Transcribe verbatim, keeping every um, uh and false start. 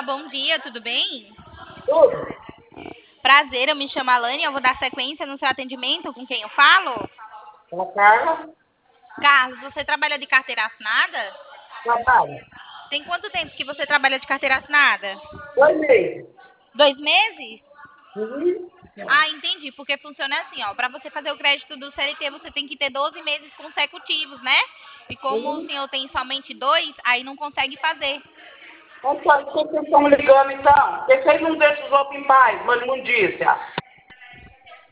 bom dia, tudo bem? Tudo. Prazer, eu me chamo Alane, eu vou dar sequência no seu atendimento com quem eu falo. A Carla Carlos, você trabalha de carteira assinada? trabalha. Tem quanto tempo que você trabalha de carteira assinada? Dois meses. Dois meses? Uhum. Ah, entendi, porque funciona assim, ó, para você fazer o crédito do C L T, você tem que ter doze meses consecutivos, né? E como o Uhum. senhor tem somente dois, aí não consegue fazer. Então, por que vocês estão ligando, então? Por que vocês não deixam os outros em paz, mano, imundícia?